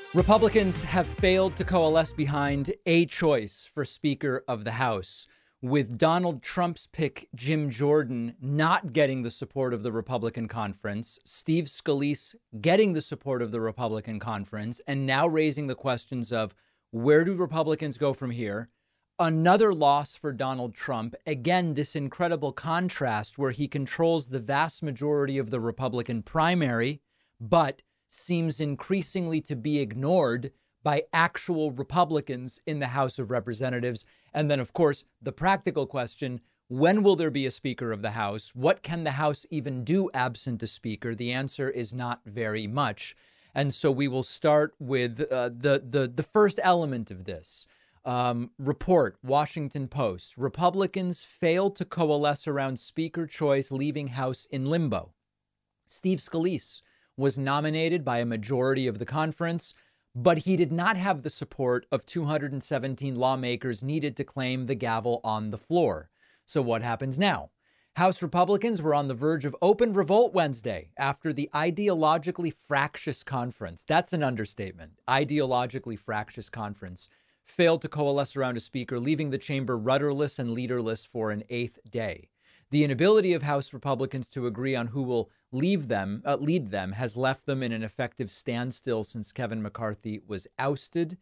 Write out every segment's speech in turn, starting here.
Republicans have failed to coalesce behind a choice for Speaker of the House, with Donald Trump's pick, Jim Jordan, not getting the support of the Republican conference, Steve Scalise getting the support of the Republican conference, and now raising the questions of where do Republicans go from here? Another loss for Donald Trump. Again, this incredible contrast where he controls the vast majority of the Republican primary, but seems increasingly to be ignored by actual Republicans in the House of Representatives. And then, of course, the practical question, when will there be a Speaker of the House? What can the House even do absent a Speaker? The answer is not very much. And so we will start with the first element of this. Report, Washington Post. Republicans failed to coalesce around Speaker choice, leaving House in limbo. Steve Scalise was nominated by a majority of the conference, but he did not have the support of 217 lawmakers needed to claim the gavel on the floor. So what happens now? House Republicans were on the verge of open revolt Wednesday after the ideologically fractious conference. That's an understatement. Ideologically fractious conference failed to coalesce around a speaker, leaving the chamber rudderless and leaderless for an eighth day. The inability of House Republicans to agree on who will lead them has left them in an effective standstill since Kevin McCarthy was ousted.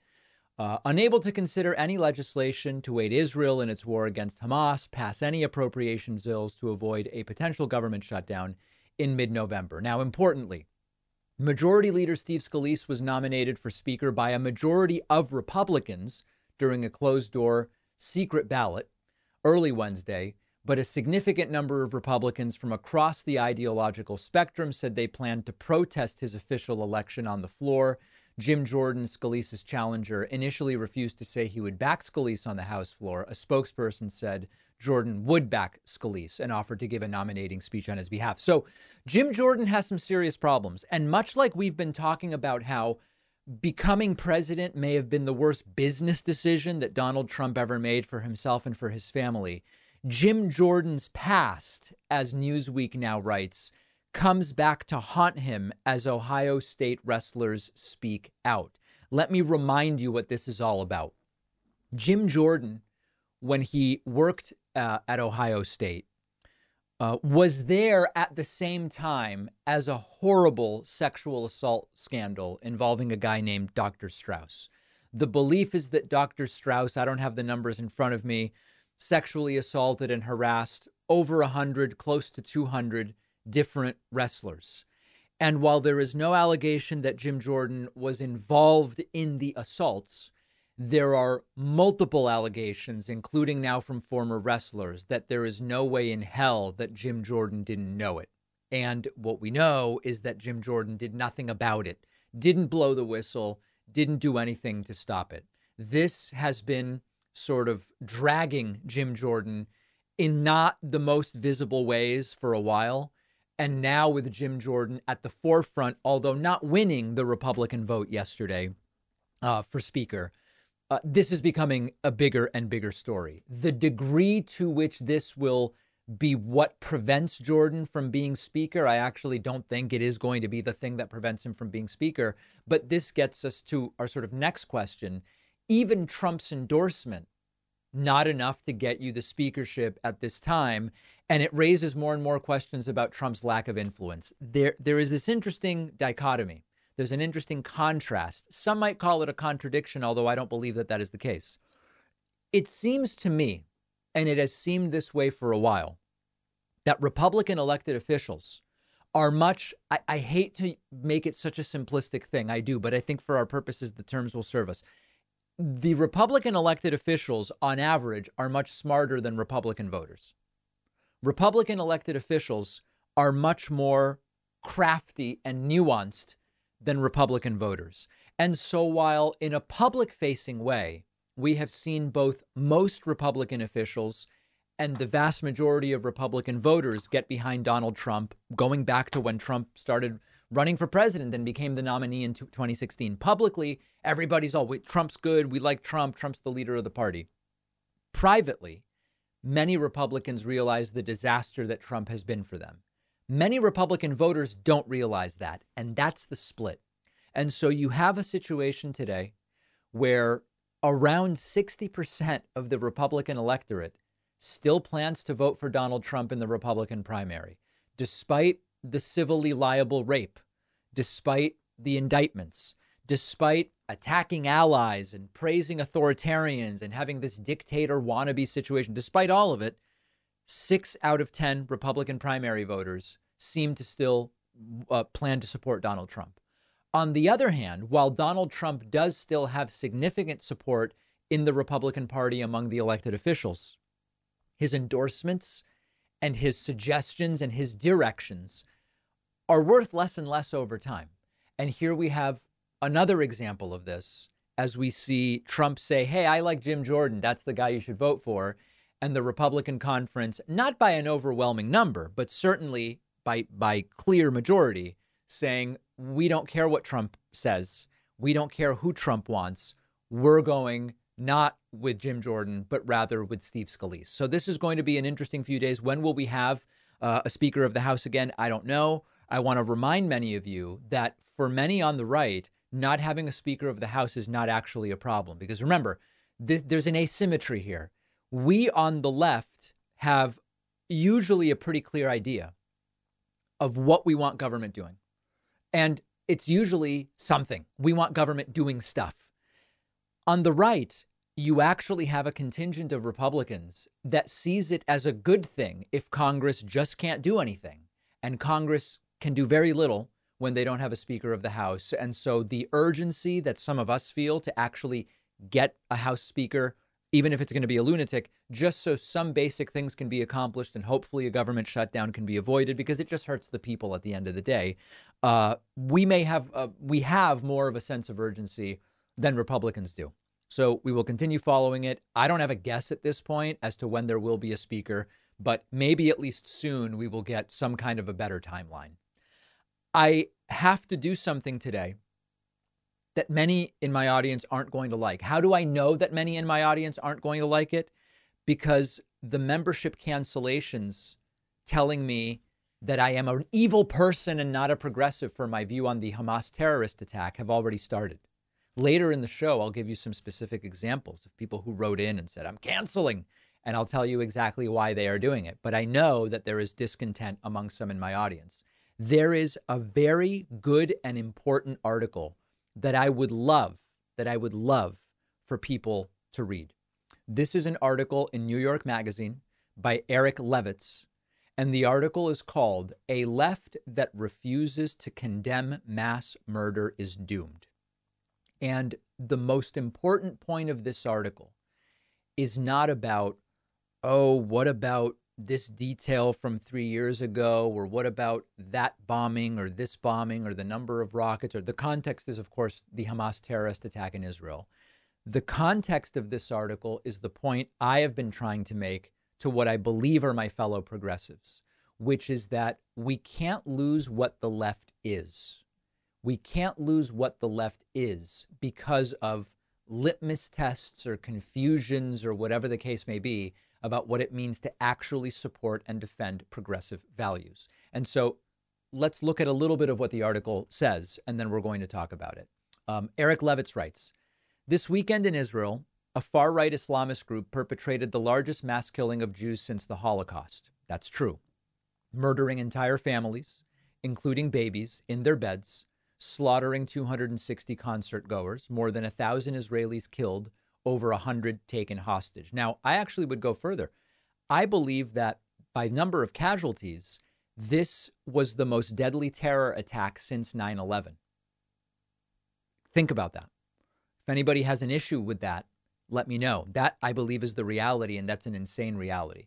Unable to consider any legislation to aid Israel in its war against Hamas, pass any appropriations bills to avoid a potential government shutdown in mid-November. Now, importantly, Majority Leader Steve Scalise was nominated for Speaker by a majority of Republicans during a closed-door secret ballot early Wednesday. But a significant number of Republicans from across the ideological spectrum said they planned to protest his official election on the floor. Jim Jordan, Scalise's challenger, initially refused to say he would back Scalise on the House floor. A spokesperson said Jordan would back Scalise and offered to give a nominating speech on his behalf. So Jim Jordan has some serious problems. And much like we've been talking about how becoming president may have been the worst business decision that Donald Trump ever made for himself and for his family, Jim Jordan's past, as Newsweek now writes, comes back to haunt him as Ohio State wrestlers speak out. Let me remind you what this is all about. Jim Jordan, when he worked at Ohio State, was there at the same time as a horrible sexual assault scandal involving a guy named Dr. Strauss. The belief is that Dr. Strauss, I don't have the numbers in front of me, sexually assaulted and harassed over 100, close to 200 different wrestlers. And while there is no allegation that Jim Jordan was involved in the assaults, there are multiple allegations, including now from former wrestlers, that there is no way in hell that Jim Jordan didn't know it. And what we know is that Jim Jordan did nothing about it, didn't blow the whistle, didn't do anything to stop it. This has been sort of dragging Jim Jordan in not the most visible ways for a while. And now with Jim Jordan at the forefront, although not winning the Republican vote yesterday for Speaker, this is becoming a bigger and bigger story. The degree to which this will be what prevents Jordan from being Speaker, I actually don't think it is going to be the thing that prevents him from being Speaker. But this gets us to our sort of next question. Even Trump's endorsement, not enough to get you the speakership at this time. And it raises more and more questions about Trump's lack of influence. There is this interesting dichotomy. There's an interesting contrast. Some might call it a contradiction, although I don't believe that that is the case. It seems to me, and it has seemed this way for a while, that Republican elected officials are much, I hate to make it such a simplistic thing, I do, but I think for our purposes, the terms will serve us. The Republican elected officials, on average, are much smarter than Republican voters. Republican elected officials are much more crafty and nuanced than Republican voters. And so while in a public-facing way, we have seen both most Republican officials and the vast majority of Republican voters get behind Donald Trump, going back to when Trump started running for president and became the nominee in 2016. Publicly, everybody's all, Trump's good. We like Trump. Trump's the leader of the party. Privately, many Republicans realize the disaster that Trump has been for them. Many Republican voters don't realize that. And that's the split. And so you have a situation today where around 60% of the Republican electorate still plans to vote for Donald Trump in the Republican primary, despite the civilly liable rape, despite the indictments, despite attacking allies and praising authoritarians and having this dictator wannabe situation. Despite all of it, 6 out of 10 Republican primary voters seem to still plan to support Donald Trump. On the other hand, while Donald Trump does still have significant support in the Republican Party among the elected officials, his endorsements and his suggestions and his directions are worth less and less over time. And here we have another example of this as we see Trump say, hey, I like Jim Jordan. That's the guy you should vote for. And the Republican conference, not by an overwhelming number, but certainly by clear majority, saying, we don't care what Trump says. We don't care who Trump wants. We're going not with Jim Jordan, but rather with Steve Scalise. So this is going to be an interesting few days. When will we have a Speaker of the House again? I don't know. I want to remind many of you that for many on the right, not having a Speaker of the House is not actually a problem. Because remember, there's an asymmetry here. We on the left have usually a pretty clear idea of what we want government doing. And it's usually something. We want government doing stuff. On the right, you actually have a contingent of Republicans that sees it as a good thing if Congress just can't do anything. And Congress can do very little when they don't have a Speaker of the House. And so the urgency that some of us feel to actually get a House Speaker, even if it's going to be a lunatic, just so some basic things can be accomplished and hopefully a government shutdown can be avoided, because it just hurts the people at the end of the day. We have more of a sense of urgency than Republicans do. So we will continue following it. I don't have a guess at this point as to when there will be a speaker, but maybe at least soon we will get some kind of a better timeline. I have to do something today that many in my audience aren't going to like. How do I know that many in my audience aren't going to like it? Because the membership cancellations telling me that I am an evil person and not a progressive for my view on the Hamas terrorist attack have already started. Later in the show, I'll give you some specific examples of people who wrote in and said, I'm canceling, and I'll tell you exactly why they are doing it. But I know that there is discontent among some in my audience. There is a very good and important article that I would love for people to read. This is an article in New York Magazine by Eric Levitz, and the article is called "A Left That Refuses to Condemn Mass Murder is Doomed." And the most important point of this article is not about, oh, what about this detail from 3 years ago, or what about that bombing or this bombing or the number of rockets, or the context is, of course, the Hamas terrorist attack in Israel. The context of this article is the point I have been trying to make to what I believe are my fellow progressives, which is that we can't lose what the left is. We can't lose what the left is because of litmus tests or confusions or whatever the case may be about what it means to actually support and defend progressive values. And so let's look at a little bit of what the article says, and then we're going to talk about it. Eric Levitz writes, this weekend in Israel, a far-right Islamist group perpetrated the largest mass killing of Jews since the Holocaust. That's true. Murdering entire families, including babies, in their beds, slaughtering 260 concert goers, more than 1,000 Israelis killed, over 100 taken hostage. Now, I actually would go further. I believe that by number of casualties, this was the most deadly terror attack since 9/11. Think about that. If anybody has an issue with that, let me know. That, I believe, is the reality, and that's an insane reality.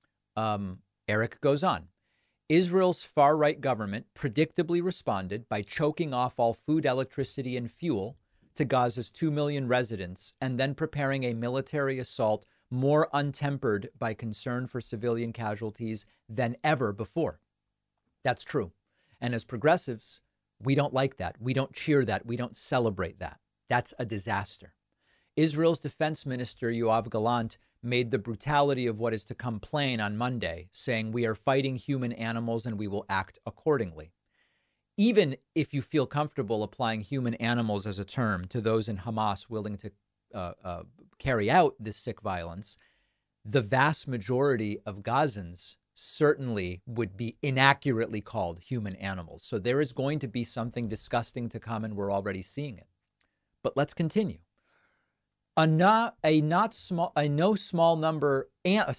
Eric goes on. Israel's far-right government predictably responded by choking off all food, electricity, and fuel to Gaza's 2 million residents, and then preparing a military assault more untempered by concern for civilian casualties than ever before. That's true. And as progressives, we don't like that. We don't cheer that. We don't celebrate that. That's a disaster. Israel's defense minister, Yoav Gallant, made the brutality of what is to come plain on Monday, saying, we are fighting human animals and we will act accordingly. even if you feel comfortable applying human animals as a term to those in Hamas willing to carry out this sick violence, the vast majority of Gazans certainly would be inaccurately called human animals. So there is going to be something disgusting to come, and we're already seeing it. But let's continue. And no small number of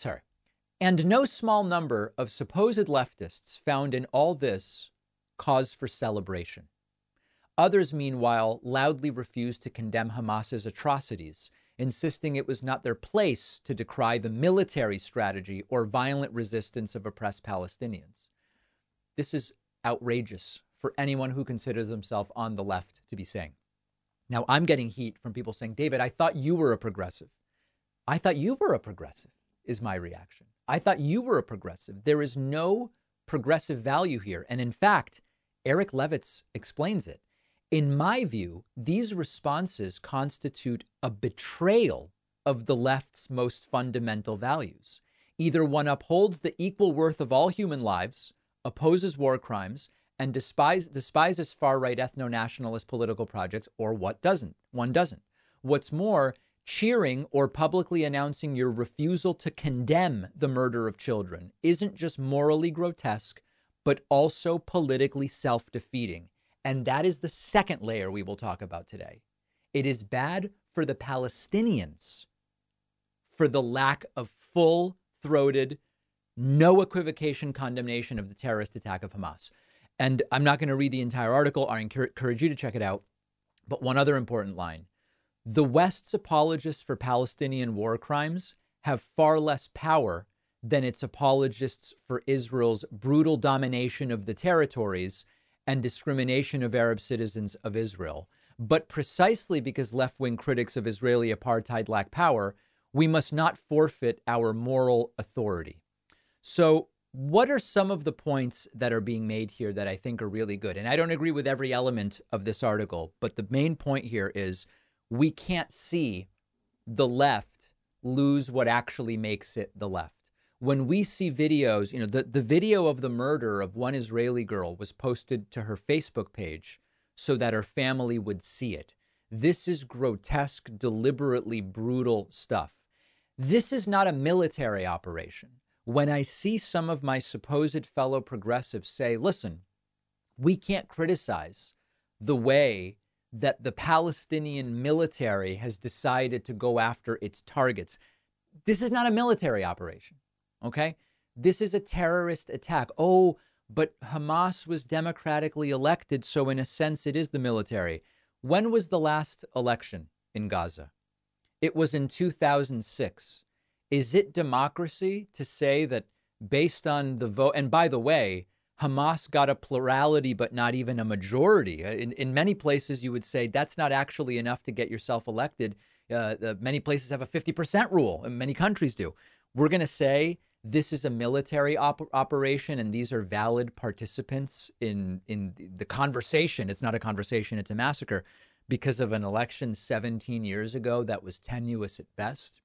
supposed leftists found in all this cause for celebration. Others, meanwhile, loudly refused to condemn Hamas's atrocities, insisting it was not their place to decry the military strategy or violent resistance of oppressed Palestinians. This is outrageous for anyone who considers themselves on the left to be saying. Now, I'm getting heat from people saying, David, I thought you were a progressive. I thought you were a progressive, is my reaction. I thought you were a progressive. There is no progressive value here. And in fact, Eric Levitz explains it. In my view, these responses constitute a betrayal of the left's most fundamental values. Either one upholds the equal worth of all human lives, opposes war crimes, and despises far-right ethno-nationalist political projects, or one doesn't. What's more, cheering or publicly announcing your refusal to condemn the murder of children isn't just morally grotesque, but also politically self-defeating. And that is the second layer we will talk about today. It is bad for the Palestinians for the lack of full-throated, no equivocation condemnation of the terrorist attack of Hamas. And I'm not going to read the entire article. I encourage you to check it out. But one other important line. The West's apologists for Palestinian war crimes have far less power than its apologists for Israel's brutal domination of the territories and discrimination of Arab citizens of Israel. But precisely because left-wing critics of Israeli apartheid lack power, we must not forfeit our moral authority. So what are some of the points that are being made here that I think are really good? And I don't agree with every element of this article, but the main point here is we can't see the left lose what actually makes it the left. When we see videos, the video of the murder of one Israeli girl was posted to her Facebook page so that her family would see it. This is grotesque, deliberately brutal stuff. This is not a military operation. When I see some of my supposed fellow progressives say, listen, we can't criticize the way that the Palestinian military has decided to go after its targets. This is not a military operation, okay? This is a terrorist attack. Oh, but Hamas was democratically elected, so in a sense it is the military. When was the last election in Gaza? It was in 2006. Is it democracy to say that based on the vote, and by the way, Hamas got a plurality, but not even a majority. In many places, you would say that's not actually enough to get yourself elected. Many places have a 50% rule, and many countries do. We're going to say this is a military operation, and these are valid participants in the conversation. It's not a conversation, it's a massacre, because of an election 17 years ago that was tenuous at best.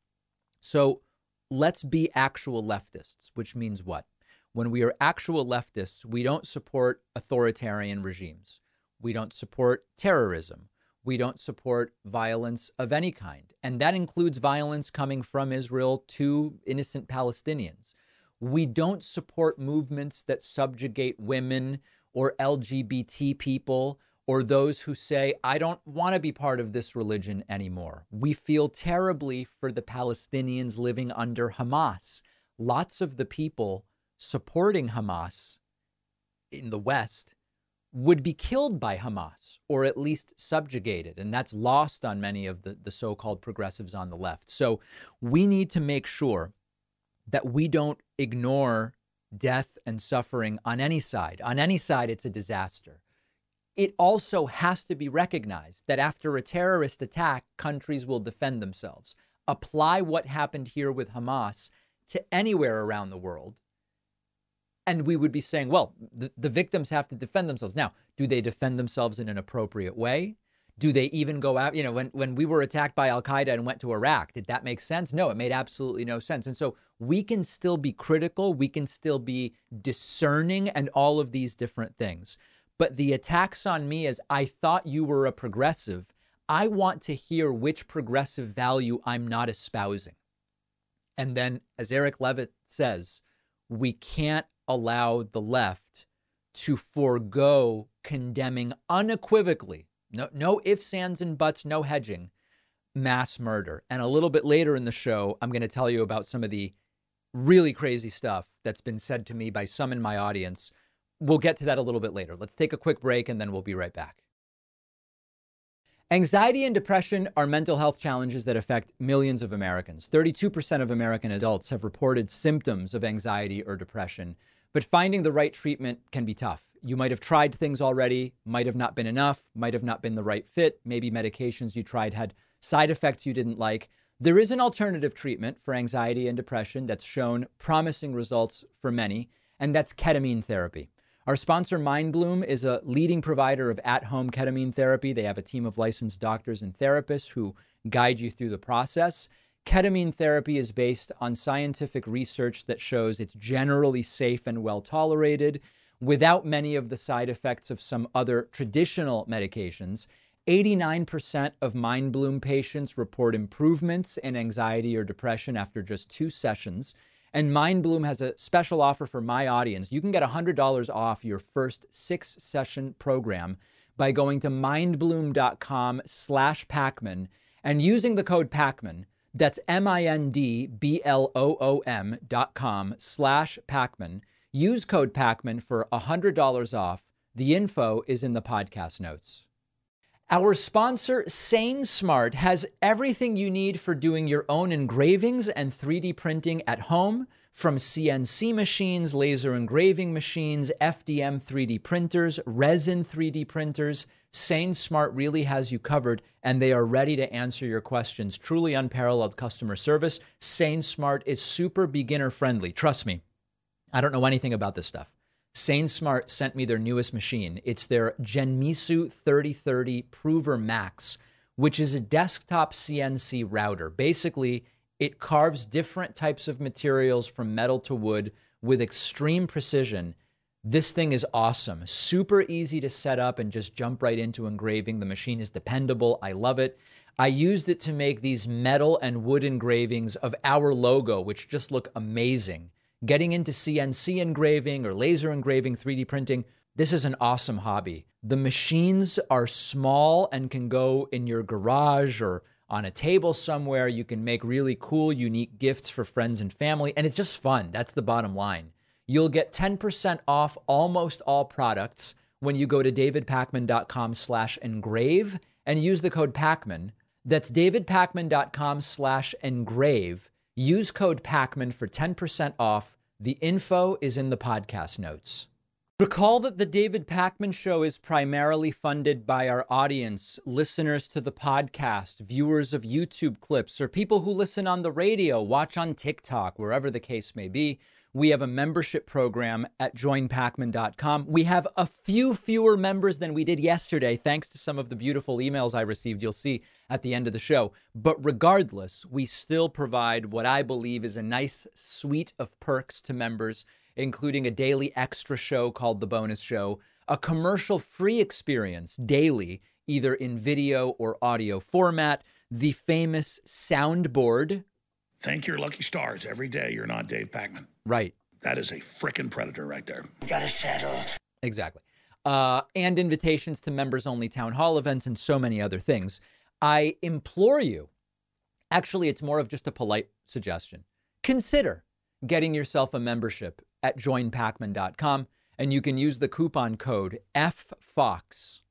So let's be actual leftists, which means what? When we are actual leftists, we don't support authoritarian regimes. We don't support terrorism. We don't support violence of any kind. And that includes violence coming from Israel to innocent Palestinians. We don't support movements that subjugate women or LGBT people or those who say, I don't want to be part of this religion anymore. We feel terribly for the Palestinians living under Hamas. Lots of the people supporting Hamas in the West would be killed by Hamas or at least subjugated. And that's lost on many of the so-called progressives on the left. So we need to make sure that we don't ignore death and suffering on any side. On any side, it's a disaster. It also has to be recognized that after a terrorist attack, countries will defend themselves. Apply what happened here with Hamas to anywhere around the world. And we would be saying, well, the victims have to defend themselves. Now, do they defend themselves in an appropriate way? Do they even go out? When we were attacked by al-Qaeda and went to Iraq, did that make sense? No, it made absolutely no sense. And so we can still be critical. We can still be discerning and all of these different things. but the attacks on me as I thought you were a progressive, I want to hear which progressive value I'm not espousing. And then, as Eric Levitt says, we can't allow the left to forego condemning unequivocally, no ifs, ands, and buts, no hedging, mass murder. And a little bit later in the show, I'm going to tell you about some of the really crazy stuff that's been said to me by some in my audience. We'll get to that a little bit later. Let's take a quick break and then we'll be right back. Anxiety and depression are mental health challenges that affect millions of Americans. 32% of American adults have reported symptoms of anxiety or depression, but finding the right treatment can be tough. You might have tried things already, might have not been enough, might have not been the right fit. Maybe medications you tried had side effects you didn't like. There is an alternative treatment for anxiety and depression that's shown promising results for many, and that's ketamine therapy. Our sponsor, MindBloom, is a leading provider of at-home ketamine therapy. They have a team of licensed doctors and therapists who guide you through the process. Ketamine therapy is based on scientific research that shows it's generally safe and well tolerated without many of the side effects of some other traditional medications. 89% of MindBloom patients report improvements in anxiety or depression after just 2 sessions. And MindBloom has a special offer for my audience. You can get $100 off your first 6-session program by going to mindbloom.com/Pacman and using the code Pacman. That's mindbloom.com/Pacman. Use code Pacman for $100 off. The info is in the podcast notes. Our sponsor, SaneSmart, has everything you need for doing your own engravings and 3D printing at home, from CNC machines, laser engraving machines, FDM 3D printers, resin 3D printers. SaneSmart really has you covered, and they are ready to answer your questions. Truly unparalleled customer service. SaneSmart is super beginner friendly. Trust me, I don't know anything about this stuff. SaneSmart sent me their newest machine. It's their Genmisu 3030 Prover Max, which is a desktop CNC router. Basically, it carves different types of materials from metal to wood with extreme precision. This thing is awesome. Super easy to set up and just jump right into engraving. The machine is dependable. I love it. I used it to make these metal and wood engravings of our logo, which just look amazing. Getting into CNC engraving or laser engraving, 3D printing, this is an awesome hobby. The machines are small and can go in your garage or on a table somewhere. You can make really cool, unique gifts for friends and family, and it's just fun. That's the bottom line. You'll get 10% off almost all products when you go to davidpacman.com/engrave and use the code Pacman. That's davidpacman.com/engrave. Use code Pacman for 10% off. The info is in the podcast notes. Recall that the David Pacman Show is primarily funded by our audience, listeners to the podcast, viewers of YouTube clips, or people who listen on the radio, watch on TikTok, wherever the case may be. We have a membership program at joinpacman.com. We have a few fewer members than we did yesterday, thanks to some of the beautiful emails I received. You'll see at the end of the show. But regardless, we still provide what I believe is a nice suite of perks to members, including a daily extra show called The Bonus Show, a commercial-free experience daily, either in video or audio format, the famous soundboard. Thank your lucky stars every day you're not Dave Pacman. Right. That is a frickin' predator right there. You gotta settle. Exactly. And invitations to members-only town hall events and so many other things. I implore you, actually, it's more of just a polite suggestion. Consider getting yourself a membership at joinpacman.com, and you can use the coupon code FFOX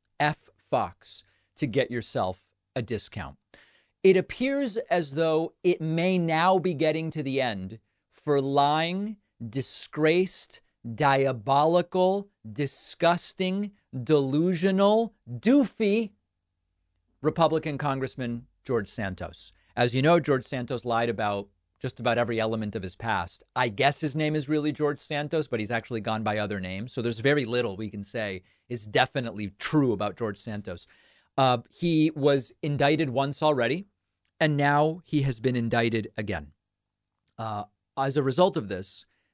to get yourself a discount. It appears as though it may now be getting to the end for lying, disgraced, diabolical, disgusting, delusional, doofy Republican Congressman George Santos. As you know, George Santos lied about just about every element of his past. I guess his name is really George Santos, but he's actually gone by other names. So there's very little we can say is definitely true about George Santos. He was indicted once already, and now he has been indicted again. As a result of this,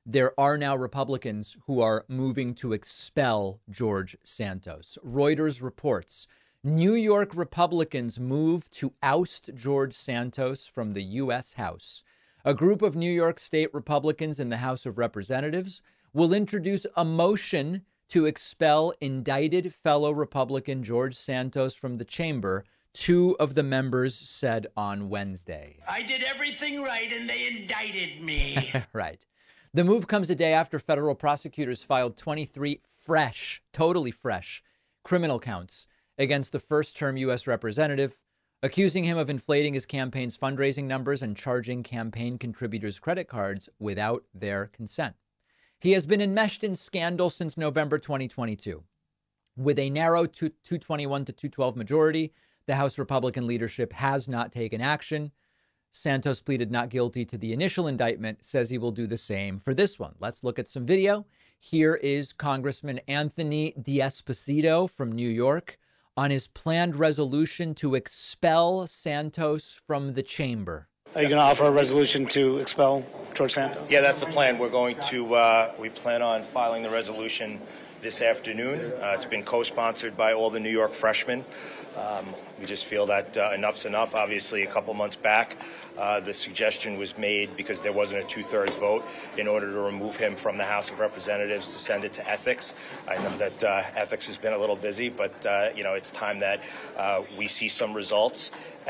there are now Republicans who are moving to expel George Santos. Reuters reports New York Republicans move to oust George Santos from the U.S. House. A group of New York State Republicans in the House of Representatives will introduce a motion to expel indicted fellow Republican George Santos from the chamber, two of the members said on Wednesday. I did everything right and they indicted me. Right. The move comes a day after federal prosecutors filed 23 totally fresh criminal counts against the first-term U.S. representative, accusing him of inflating his campaign's fundraising numbers and charging campaign contributors' credit cards without their consent. He has been enmeshed in scandal since November 2022. With a narrow 221 to 212 majority, the House Republican leadership has not taken action. Santos pleaded not guilty to the initial indictment, says he will do the same for this one. Let's look at some video. Here is Congressman Anthony D'Esposito from New York on his planned resolution to expel Santos from the chamber. Are you going to offer a resolution to expel George Santos? Yeah, that's the plan. We're going to, we plan on filing the resolution this afternoon. It's been co-sponsored by all the New York freshmen. We just feel that enough's enough. Obviously, a couple months back, the suggestion was made because there wasn't a 2/3 vote in order to remove him from the House of Representatives to send it to ethics. I know that ethics has been a little busy, but, it's time that we see some results.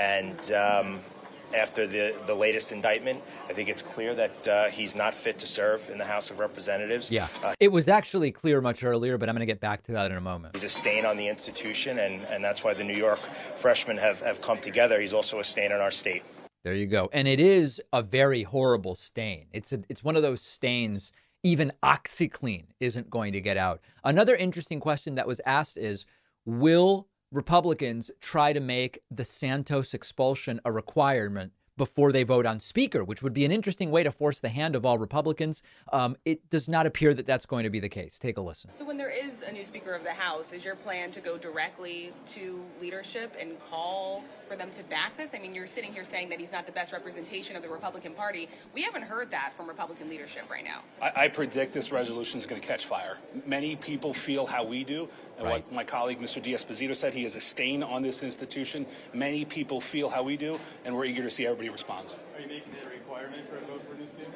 And after the latest indictment, I think it's clear that he's not fit to serve in the House of Representatives. Yeah, it was actually clear much earlier, but I'm going to get back to that in a moment. He's a stain on the institution, and that's why the New York freshmen have come together. He's also a stain on our state. There you go. And it is a very horrible stain. It's one of those stains even OxyClean isn't going to get out. Another interesting question that was asked is, will Republicans try to make the Santos expulsion a requirement before they vote on Speaker, which would be an interesting way to force the hand of all Republicans. It does not appear that that's going to be the case. Take a listen. So when there is a new Speaker of the House, is your plan to go directly to leadership and call for them to back this? I mean, you're sitting here saying that he's not the best representation of the Republican Party. We haven't heard that from Republican leadership right now. I predict this resolution is going to catch fire. Many people feel how we do. And right. What my colleague, Mr. D'Esposito, said, he is a stain on this institution. Many people feel how we do, and we're eager to see everybody respond. Are you making it a requirement for a vote for a new Speaker?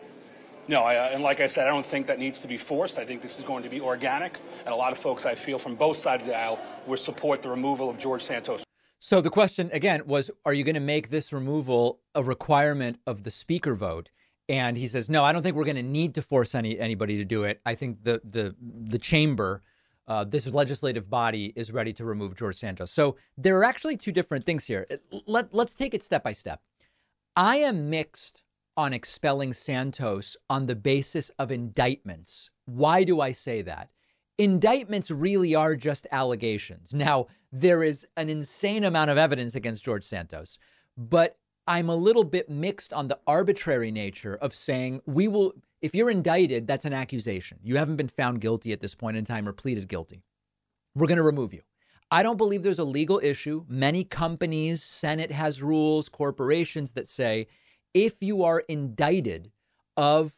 No, and like I said, I don't think that needs to be forced. I think this is going to be organic. And a lot of folks, I feel, from both sides of the aisle will support the removal of George Santos. So the question, again, was, are you going to make this removal a requirement of the Speaker vote? And he says, no, I don't think we're going to need to force anybody to do it. I think the chamber, this legislative body, is ready to remove George Santos. So there are actually two different things here. Let's take it step by step. I am mixed on expelling Santos on the basis of indictments. Why do I say that? Indictments really are just allegations. Now, there is an insane amount of evidence against George Santos, but I'm a little bit mixed on the arbitrary nature of saying we will, if you're indicted, that's an accusation. You haven't been found guilty at this point in time or pleaded guilty. We're going to remove you. I don't believe there's a legal issue. Many companies, Senate has rules, corporations that say if you are indicted of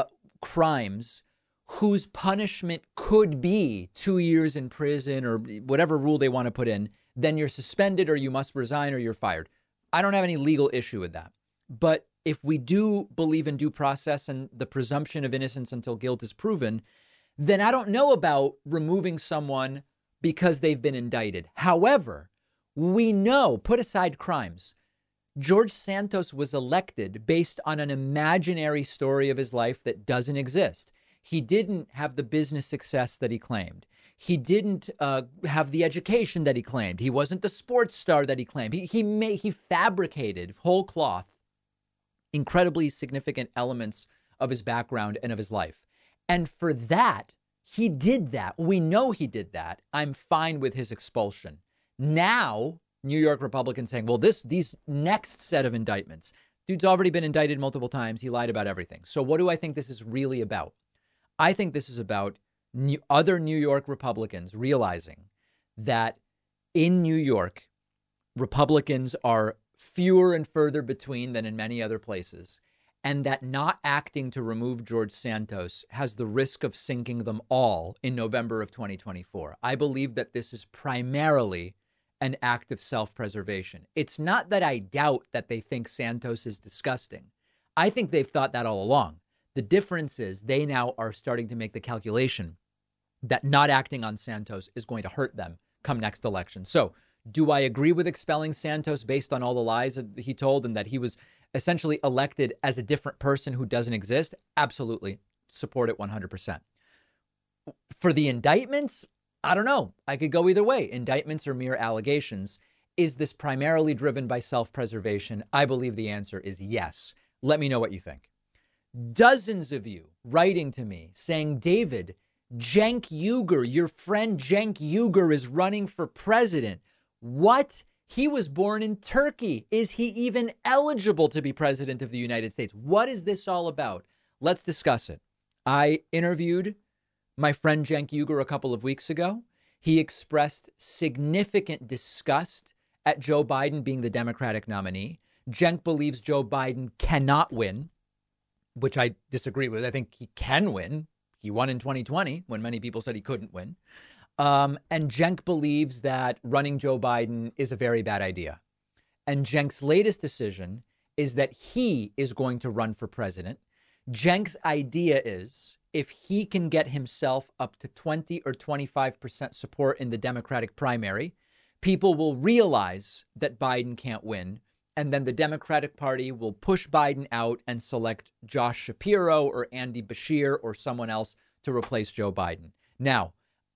crimes whose punishment could be 2 years in prison or whatever rule they want to put in, then you're suspended or you must resign or you're fired. I don't have any legal issue with that. But if we do believe in due process and the presumption of innocence until guilt is proven, then I don't know about removing someone because they've been indicted. However, we know, put aside crimes, George Santos was elected based on an imaginary story of his life that doesn't exist. He didn't have the business success that he claimed. He didn't have the education that he claimed. He wasn't the sports star that he claimed. He fabricated whole cloth incredibly significant elements of his background and of his life. And for that, he did that. We know he did that. I'm fine with his expulsion. Now, New York Republicans saying, well, these next set of indictments, dude's already been indicted multiple times. He lied about everything. So what do I think this is really about? I think this is about other New York Republicans realizing that in New York, Republicans are fewer and further between than in many other places. and that not acting to remove George Santos has the risk of sinking them all in November of 2024. I believe that this is primarily an act of self-preservation. It's not that I doubt that they think Santos is disgusting. I think they've thought that all along. The difference is they now are starting to make the calculation that not acting on Santos is going to hurt them come next election. So do I agree with expelling Santos based on all the lies that he told and that he was essentially elected as a different person who doesn't exist? Absolutely. Support it 100%. For the indictments, I don't know. I could go either way. Indictments are mere allegations. Is this primarily driven by self-preservation? I believe the answer is yes. Let me know what you think. Dozens of you writing to me saying, David, Cenk Uygur, your friend Cenk Uygur is running for president. What? He was born in Turkey. Is he even eligible to be president of the United States? What is this all about? Let's discuss it. I interviewed my friend Cenk Uygur a couple of weeks ago. He expressed significant disgust at Joe Biden being the Democratic nominee. Cenk believes Joe Biden cannot win, which I disagree with. I think he can win. He won in 2020 when many people said he couldn't win. And Cenk believes that running Joe Biden is a very bad idea. And Cenk's latest decision is that he is going to run for president. Cenk's idea is if he can get himself up to 20 or 25% support in the Democratic primary, people will realize that Biden can't win. And then the Democratic Party will push Biden out and select Josh Shapiro or Andy Beshear or someone else to replace Joe Biden. Now,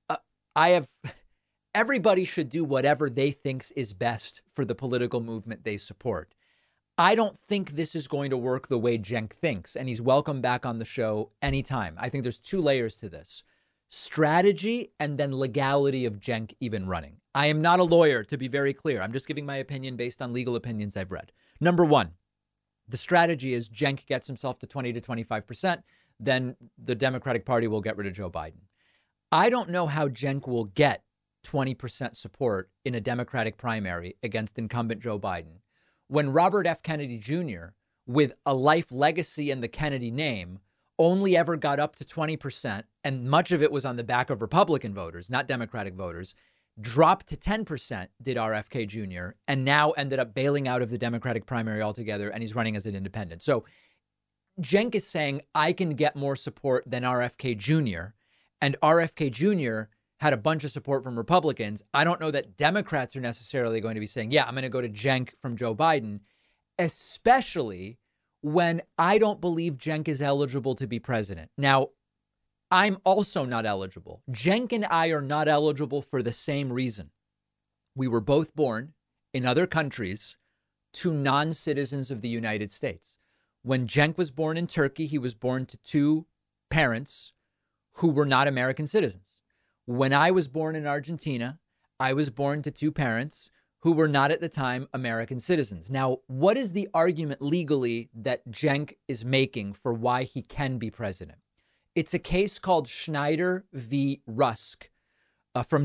everybody should do whatever they think is best for the political movement they support. I don't think this is going to work the way Cenk thinks, and he's welcome back on the show anytime. I think there's two layers to this: strategy and then legality of Cenk even running. I am not a lawyer, to be very clear. I'm just giving my opinion based on legal opinions I've read. Number one, the strategy is Cenk gets himself to 20 to 25%, then the Democratic Party will get rid of Joe Biden. I don't know how Cenk will get 20% support in a Democratic primary against incumbent Joe Biden when Robert F. Kennedy Jr., with a life legacy in the Kennedy name, only ever got up to 20%, and much of it was on the back of Republican voters, not Democratic voters, dropped to 10%, did RFK Jr., and now ended up bailing out of the Democratic primary altogether, and he's running as an independent. So Cenk is saying, I can get more support than RFK Jr., and RFK Jr. had a bunch of support from Republicans. I don't know that Democrats are necessarily going to be saying, yeah, I'm going to go to Cenk from Joe Biden, especially when I don't believe Cenk is eligible to be president. Now, I'm also not eligible. Cenk and I are not eligible for the same reason. We were both born in other countries to non-citizens of the United States. When Cenk was born in Turkey, he was born to two parents who were not American citizens. When I was born in Argentina, I was born to two parents who were not at the time American citizens. Now, what is the argument legally that Cenk is making for why he can be president? It's a case called Schneider v. Rusk from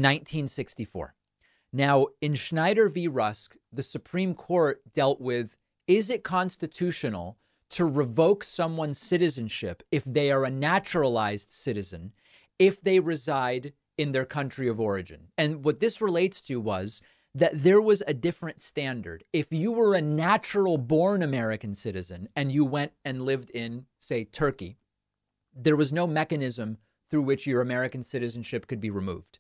1964. Now, in Schneider v. Rusk, the Supreme Court dealt with, is it constitutional to revoke someone's citizenship if they are a naturalized citizen, if they reside in their country of origin? And what this relates to was that there was a different standard. If you were a natural born American citizen and you went and lived in, say, Turkey, there was no mechanism through which your American citizenship could be removed.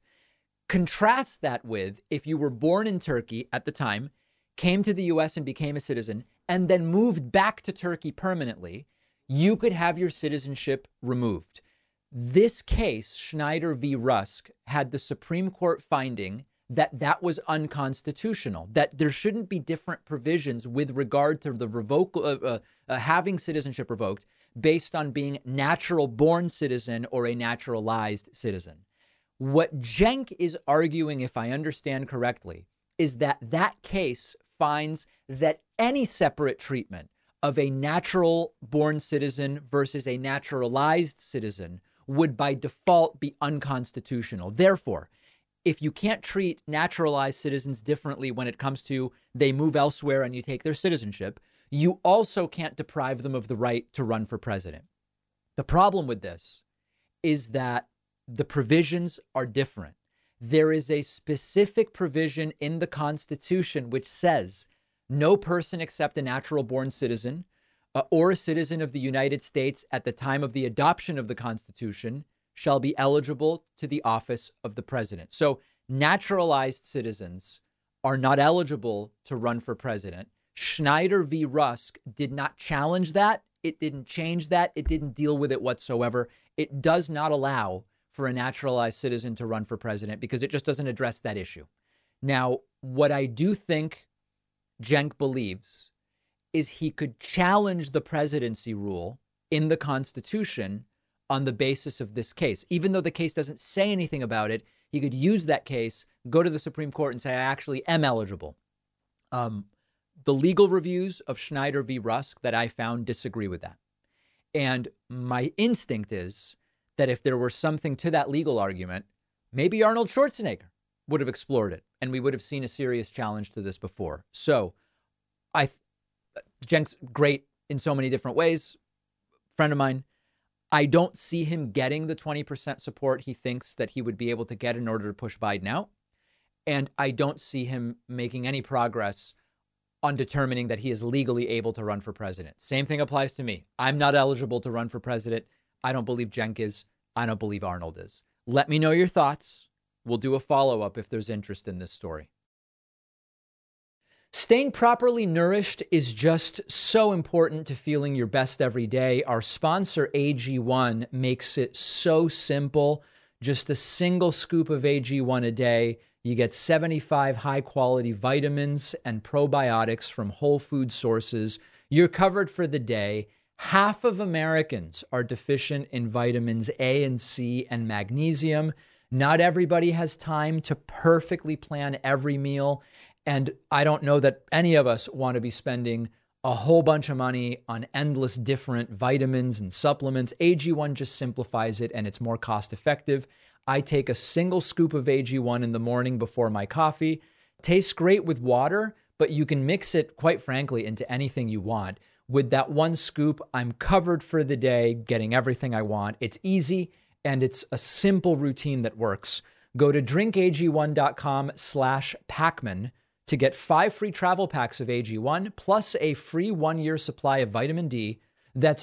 Contrast that with if you were born in Turkey at the time, came to the U.S. and became a citizen, and then moved back to Turkey permanently, you could have your citizenship removed. This case, Schneider v. Rusk, had the Supreme Court finding that that was unconstitutional, that there shouldn't be different provisions with regard to the having citizenship revoked based on being natural born citizen or a naturalized citizen. What Cenk is arguing, if I understand correctly, is that that case finds that any separate treatment of a natural born citizen versus a naturalized citizen would by default be unconstitutional. Therefore, if you can't treat naturalized citizens differently when it comes to they move elsewhere and you take their citizenship, you also can't deprive them of the right to run for president. The problem with this is that the provisions are different. There is a specific provision in the Constitution which says no person except a natural born citizen or a citizen of the United States at the time of the adoption of the Constitution shall be eligible to the office of the president. So naturalized citizens are not eligible to run for president. Schneider v. Rusk did not challenge that. It didn't change that. It didn't deal with it whatsoever. It does not allow for a naturalized citizen to run for president because it just doesn't address that issue. Now, what I do think Cenk believes is he could challenge the presidency rule in the Constitution on the basis of this case. Even though the case doesn't say anything about it, he could use that case, go to the Supreme Court and say, I actually am eligible. The legal reviews of Schneider v. Rusk that I found disagree with that. And my instinct is that if there were something to that legal argument, maybe Arnold Schwarzenegger would have explored it and we would have seen a serious challenge to this before. So Cenk's great in so many different ways. Friend of mine, I don't see him getting the 20% support he thinks that he would be able to get in order to push Biden out. And I don't see him making any progress on determining that he is legally able to run for president. Same thing applies to me. I'm not eligible to run for president. I don't believe Cenk is. I don't believe Arnold is. Let me know your thoughts. We'll do a follow-up if there's interest in this story. Staying properly nourished is just so important to feeling your best every day. Our sponsor, AG1, makes it so simple. Just a single scoop of AG1 a day. You get 75 high-quality vitamins and probiotics from whole food sources. You're covered for the day. Half of Americans are deficient in vitamins A and C and magnesium. Not everybody has time to perfectly plan every meal. And I don't know that any of us want to be spending a whole bunch of money on endless different vitamins and supplements. AG1 just simplifies it and it's more cost effective. I take a single scoop of AG1 in the morning before my coffee. Tastes great with water, but you can mix it, quite frankly, into anything you want. With that one scoop, I'm covered for the day, getting everything I want. It's easy and it's a simple routine that works. Go to drinkag1.com/Pacman to get 5 free travel packs of AG1 plus a free 1-year supply of vitamin D. That's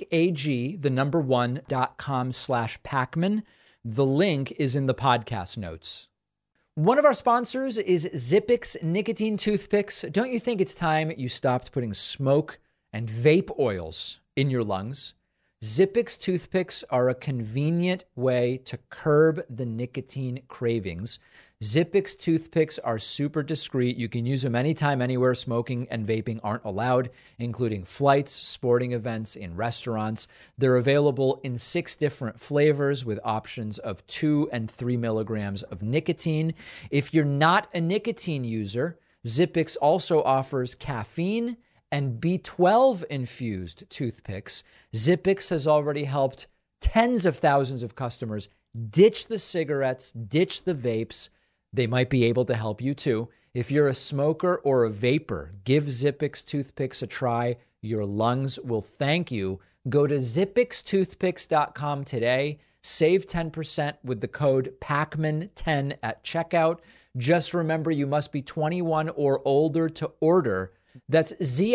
drinkag1.com/Pacman. The link is in the podcast notes. One of our sponsors is Zippix nicotine toothpicks. Don't you think it's time you stopped putting smoke and vape oils in your lungs? Zippix toothpicks are a convenient way to curb the nicotine cravings. Zippix toothpicks are super discreet. You can use them anytime, anywhere smoking and vaping aren't allowed, including flights, sporting events, in restaurants. They're available in 6 different flavors with options of 2 and 3 milligrams of nicotine. If you're not a nicotine user, Zippix also offers caffeine and B12 infused toothpicks. Zippix has already helped tens of thousands of customers ditch the cigarettes, ditch the vapes. They might be able to help you too. If you're a smoker or a vapor, give Zippix toothpicks a try. Your lungs will thank you. Go to zippixtoothpicks.com today. Save 10% with the code PACMAN10 at checkout. Just remember, you must be 21 or older to order. That's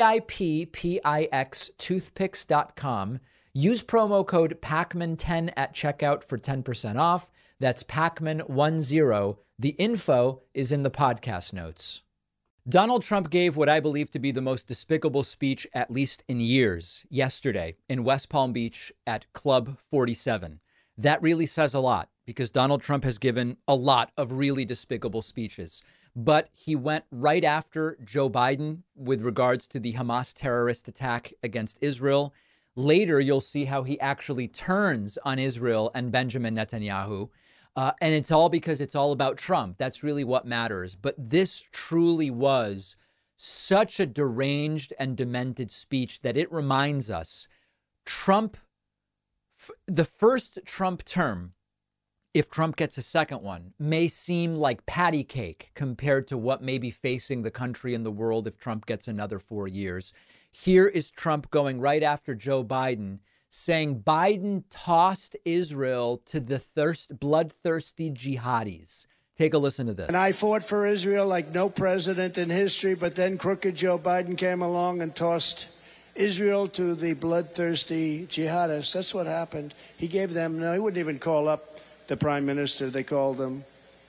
ZIPPIX toothpicks.com. Use promo code PACMAN10 at checkout for 10% off. That's PACMAN10. The info is in the podcast notes. Donald Trump gave what I believe to be the most despicable speech, at least in years, yesterday in West Palm Beach at Club 47. That really says a lot because Donald Trump has given a lot of really despicable speeches. But he went right after Joe Biden with regards to the Hamas terrorist attack against Israel. Later, you'll see how he actually turns on Israel and Benjamin Netanyahu. And it's all because it's all about Trump. That's really what matters. But this truly was such a deranged and demented speech that it reminds us Trump, the first Trump term if Trump gets a second one, may seem like patty cake compared to what may be facing the country and the world if Trump gets another 4 years. Here is Trump going right after Joe Biden, saying Biden tossed Israel to the bloodthirsty jihadis. Take a listen to this. And I fought for Israel like no president in history, but then crooked Joe Biden came along and tossed Israel to the bloodthirsty jihadists. That's what happened. He gave them, no, he wouldn't even call up the prime minister. They called him.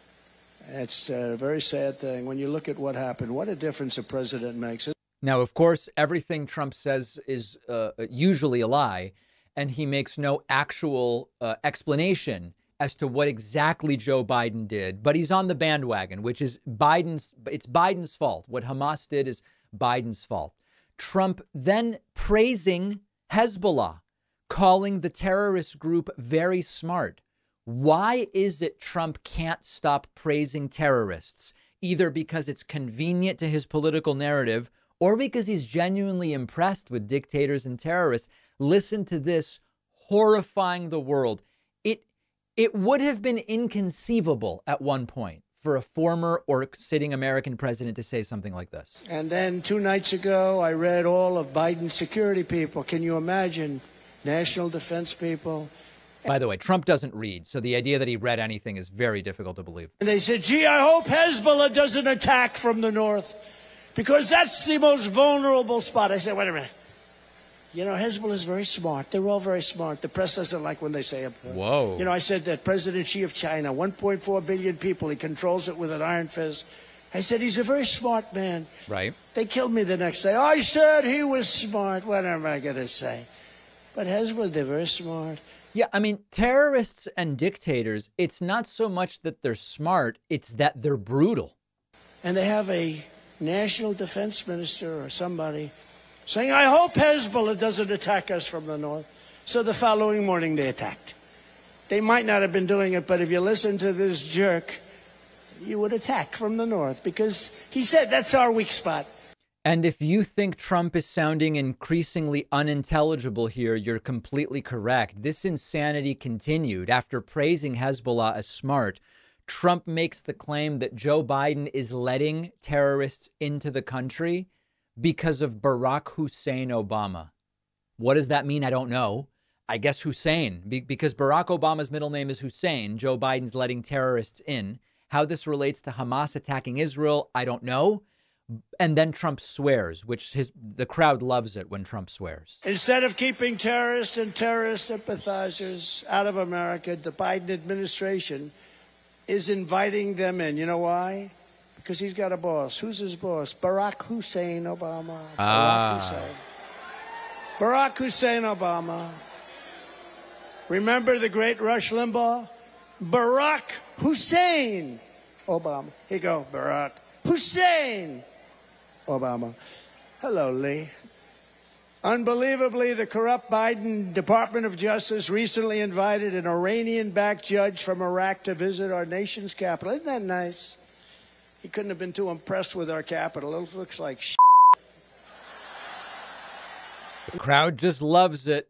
It's a very sad thing. When you look at what happened, what a difference a president makes. Now, of course, everything Trump says is usually a lie, and he makes no actual explanation as to what exactly Joe Biden did. But he's on the bandwagon, which is it's Biden's fault. What Hamas did is Biden's fault. Trump then praising Hezbollah, calling the terrorist group very smart. Why is it Trump can't stop praising terrorists? Either because it's convenient to his political narrative or because he's genuinely impressed with dictators and terrorists. Listen to this, horrifying the world. It would have been inconceivable at one point for a former or sitting American president to say something like this. And then 2 nights ago, I read all of Biden's security people. Can you imagine? National defense people. By the way, Trump doesn't read, so the idea that he read anything is very difficult to believe. And they said, gee, I hope Hezbollah doesn't attack from the north because that's the most vulnerable spot. I said, wait a minute. You know, Hezbollah is very smart. They're all very smart. The press doesn't like when they say it. Whoa. You know, I said that President Xi of China, 1.4 billion people, he controls it with an iron fist. I said, he's a very smart man. Right. They killed me the next day. I said he was smart. What am I going to say? But Hezbollah, they're very smart. Yeah, I mean, terrorists and dictators, it's not so much that they're smart, it's that they're brutal. And they have a national defense minister or somebody saying, I hope Hezbollah doesn't attack us from the north. So the following morning they attacked. They might not have been doing it, but if you listen to this jerk, you would attack from the north because he said that's our weak spot. And if you think Trump is sounding increasingly unintelligible here, you're completely correct. This insanity continued. After praising Hezbollah as smart, Trump makes the claim that Joe Biden is letting terrorists into the country because of Barack Hussein Obama. What does that mean? I don't know. I guess Hussein, because Barack Obama's middle name is Hussein. Joe Biden's letting terrorists in. How this relates to Hamas attacking Israel, I don't know. And then Trump swears, which the crowd loves it when Trump swears. Instead of keeping terrorists and terrorist sympathizers out of America, the Biden administration is inviting them in. You know why? Because he's got a boss. Who's his boss? Barack Hussein Obama. Barack Hussein Obama. Remember the great Rush Limbaugh? Barack Hussein Obama. Here you go, Barack Hussein Obama. Hello, Lee. Unbelievably, the corrupt Biden Department of Justice recently invited an Iranian-backed judge from Iraq to visit our nation's capital. Isn't that nice? He couldn't have been too impressed with our capital. It looks like shit. The crowd just loves it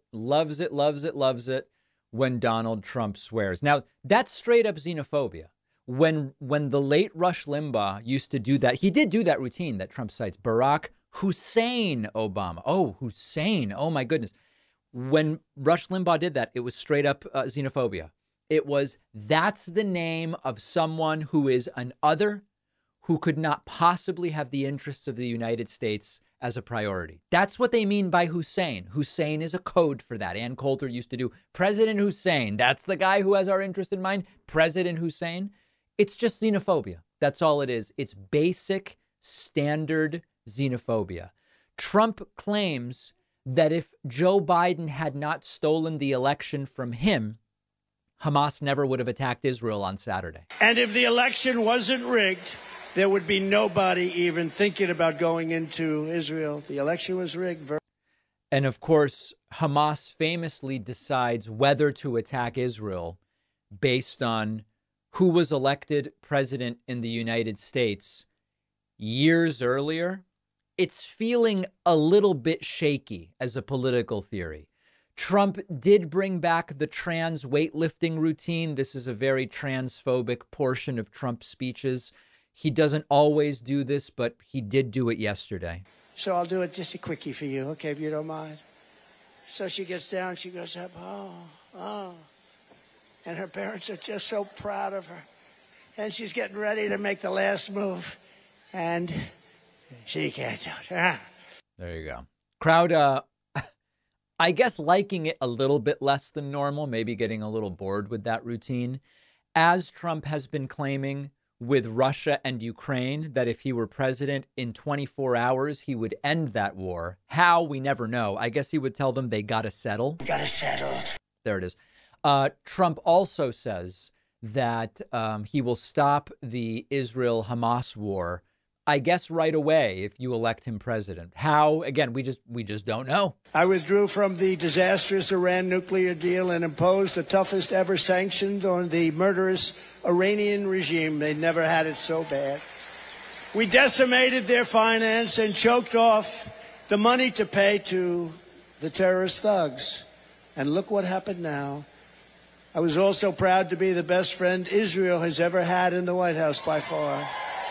when Donald Trump swears. Now, that's straight up xenophobia. When the late Rush Limbaugh used to do that, he did do that routine that Trump cites, Barack Hussein Obama. Oh, Hussein. Oh, my goodness. When Rush Limbaugh did that, it was straight up xenophobia. It was, that's the name of someone who is an other, who could not possibly have the interests of the United States as a priority. That's what they mean by Hussein. Hussein is a code for that. Ann Coulter used to do President Hussein. That's the guy who has our interest in mind. President Hussein. It's just xenophobia. That's all it is. It's basic, standard xenophobia. Trump claims that if Joe Biden had not stolen the election from him, Hamas never would have attacked Israel on Saturday. And if the election wasn't rigged, there would be nobody even thinking about going into Israel. The election was rigged. And of course, Hamas famously decides whether to attack Israel based on who was elected president in the United States years earlier. It's feeling a little bit shaky as a political theory. Trump did bring back the trans weightlifting routine. This is a very transphobic portion of Trump's speeches. He doesn't always do this, but he did do it yesterday. So I'll do it just a quickie for you, okay, if you don't mind. So she gets down, she goes up, oh. And her parents are just so proud of her. And she's getting ready to make the last move. And she can't do it. There you go. Crowd, I guess liking it a little bit less than normal, maybe getting a little bored with that routine. As Trump has been claiming with Russia and Ukraine, that if he were president in 24 hours, he would end that war. How? We never know. I guess he would tell them they got to settle. Gotta settle. There it is. Trump also says that he will stop the Israel-Hamas war, I guess right away, if you elect him president. How? Again, we just don't know. I withdrew from the disastrous Iran nuclear deal and imposed the toughest ever sanctions on the murderous Iranian regime. They never had it so bad. We decimated their finance and choked off the money to pay to the terrorist thugs. And look what happened now. I was also proud to be the best friend Israel has ever had in the White House by far.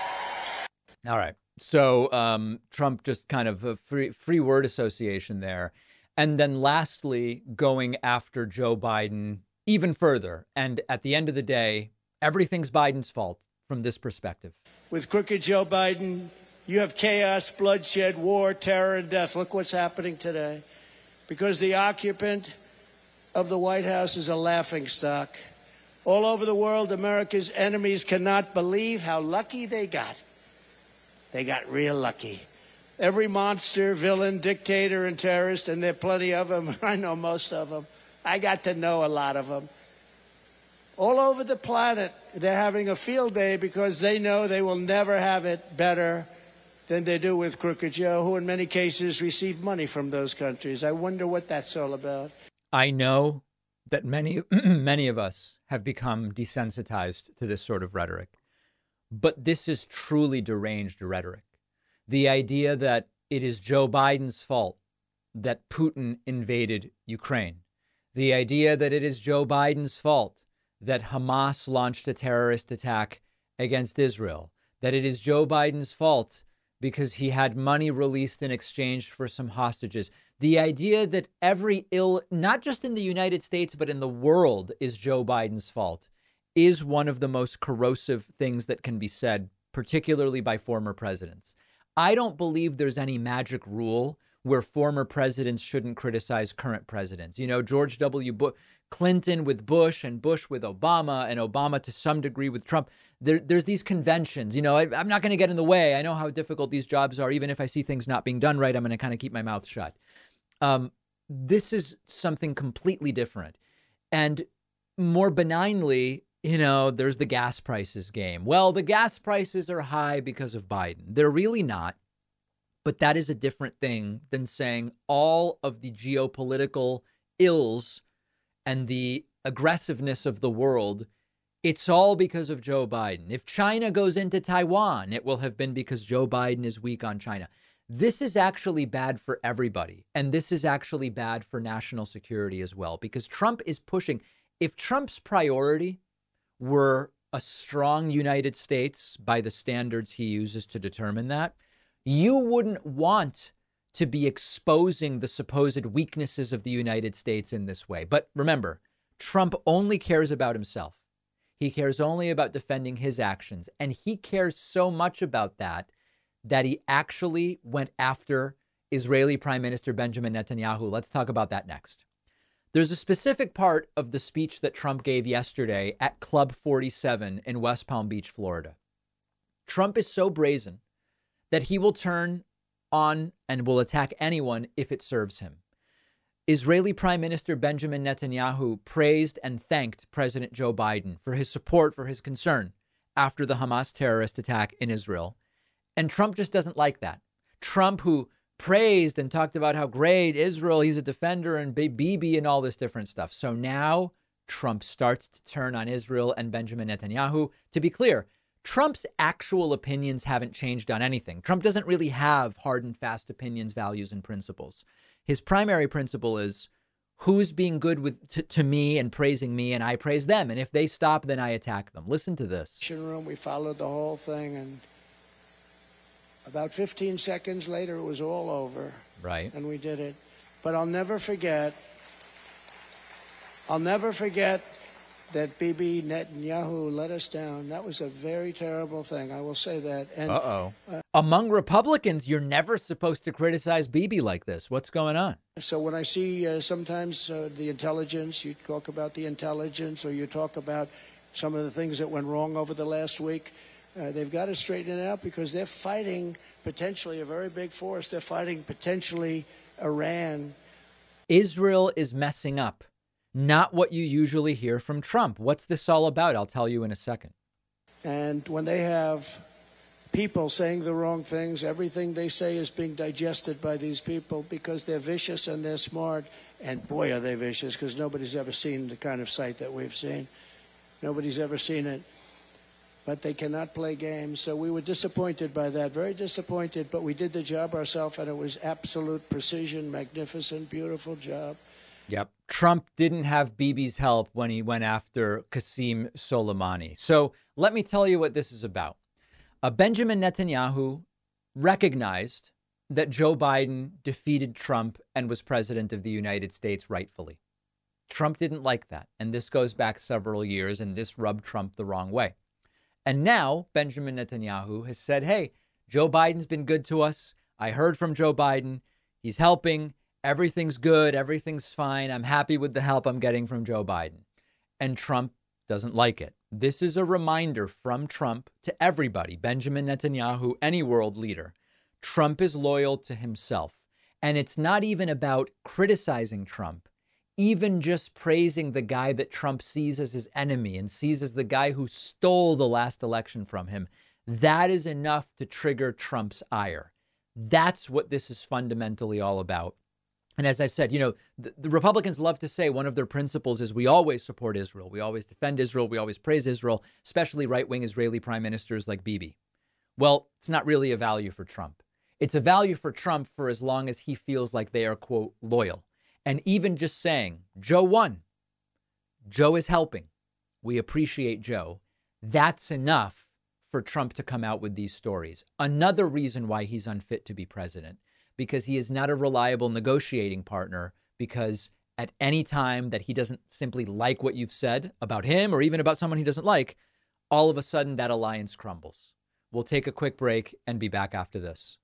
All right. So Trump just kind of a free word association there. And then lastly, going after Joe Biden even further. And at the end of the day, everything's Biden's fault from this perspective. With crooked Joe Biden, you have chaos, bloodshed, war, terror, and death. Look what's happening today. Because the occupant of the White House is a laughingstock. All over the world, America's enemies cannot believe how lucky they got. They got real lucky. Every monster, villain, dictator, and terrorist, and there are plenty of them. I know most of them. I got to know a lot of them. All over the planet, they're having a field day because they know they will never have it better than they do with Crooked Joe, who in many cases receive money from those countries. I wonder what that's all about. I know that many of us have become desensitized to this sort of rhetoric. But this is truly deranged rhetoric. The idea that it is Joe Biden's fault that Putin invaded Ukraine. The idea that it is Joe Biden's fault that Hamas launched a terrorist attack against Israel. That it is Joe Biden's fault because he had money released in exchange for some hostages. The idea that every ill, not just in the United States, but in the world, is Joe Biden's fault is one of the most corrosive things that can be said, particularly by former presidents. I don't believe there's any magic rule where former presidents shouldn't criticize current presidents. You know, George W. Clinton with Bush and Bush with Obama and Obama to some degree with Trump. There's these conventions. You know, I'm not going to get in the way. I know how difficult these jobs are. Even if I see things not being done right, I'm going to kind of keep my mouth shut. This is something completely different. And more benignly, you know, there's the gas prices game. Well, the gas prices are high because of Biden. They're really not. But that is a different thing than saying all of the geopolitical ills and the aggressiveness of the world, it's all because of Joe Biden. If China goes into Taiwan, it will have been because Joe Biden is weak on China. This is actually bad for everybody. And this is actually bad for national security as well, because Trump is pushing. If Trump's priority were a strong United States by the standards he uses to determine that, you wouldn't want to be exposing the supposed weaknesses of the United States in this way. But remember, Trump only cares about himself. He cares only about defending his actions. And he cares so much about that he actually went after Israeli Prime Minister Benjamin Netanyahu. Let's talk about that next. There's a specific part of the speech that Trump gave yesterday at Club 47 in West Palm Beach, Florida. Trump is so brazen that he will turn on and will attack anyone if it serves him. Israeli Prime Minister Benjamin Netanyahu praised and thanked President Joe Biden for his support, for his concern after the Hamas terrorist attack in Israel. And Trump just doesn't like that. Trump, who praised and talked about how great Israel, he's a defender and Bibi and all this different stuff. So now Trump starts to turn on Israel and Benjamin Netanyahu. To be clear, Trump's actual opinions haven't changed on anything. Trump doesn't really have hard and fast opinions, values, and principles. His primary principle is who's being good to me and praising me, and I praise them. And if they stop, then I attack them. Listen to this. Room, we followed the whole thing, and about 15 seconds later, it was all over. Right. And we did it. But I'll never forget that Bibi Netanyahu let us down. That was a very terrible thing. I will say that. And, among Republicans, you're never supposed to criticize Bibi like this. What's going on? So when I see sometimes the intelligence, you talk about the intelligence, or you talk about some of the things that went wrong over the last week, they've got to straighten it out, because they're fighting potentially a very big force. They're fighting potentially Iran. Israel is messing up. Not what you usually hear from Trump. What's this all about? I'll tell you in a second. And when they have people saying the wrong things, everything they say is being digested by these people, because they're vicious and they're smart. And boy, are they vicious, because nobody's ever seen the kind of site that we've seen. Nobody's ever seen it. But they cannot play games. So we were disappointed by that, very disappointed. But we did the job ourselves, and it was absolute precision, magnificent, beautiful job. Yep. Trump didn't have Bibi's help when he went after Qasem Soleimani. So let me tell you what this is about. Benjamin Netanyahu recognized that Joe Biden defeated Trump and was president of the United States rightfully. Trump didn't like that. And this goes back several years, and this rubbed Trump the wrong way. And now Benjamin Netanyahu has said, hey, Joe Biden's been good to us. I heard from Joe Biden. He's helping. Everything's good. Everything's fine. I'm happy with the help I'm getting from Joe Biden. And Trump doesn't like it. This is a reminder from Trump to everybody, Benjamin Netanyahu, any world leader. Trump is loyal to himself. And it's not even about criticizing Trump, even just praising the guy that Trump sees as his enemy and sees as the guy who stole the last election from him. That is enough to trigger Trump's ire. That's what this is fundamentally all about. And as I've said, you know, the Republicans love to say one of their principles is we always support Israel. We always defend Israel. We always praise Israel, especially right-wing Israeli prime ministers like Bibi. Well, it's not really a value for Trump. It's a value for Trump for as long as he feels like they are, quote, loyal. And even just saying, Joe won. Joe is helping. We appreciate Joe. That's enough for Trump to come out with these stories. Another reason why he's unfit to be president. Because he is not a reliable negotiating partner, because at any time that he doesn't simply like what you've said about him or even about someone he doesn't like, all of a sudden that alliance crumbles. We'll take a quick break and be back after this.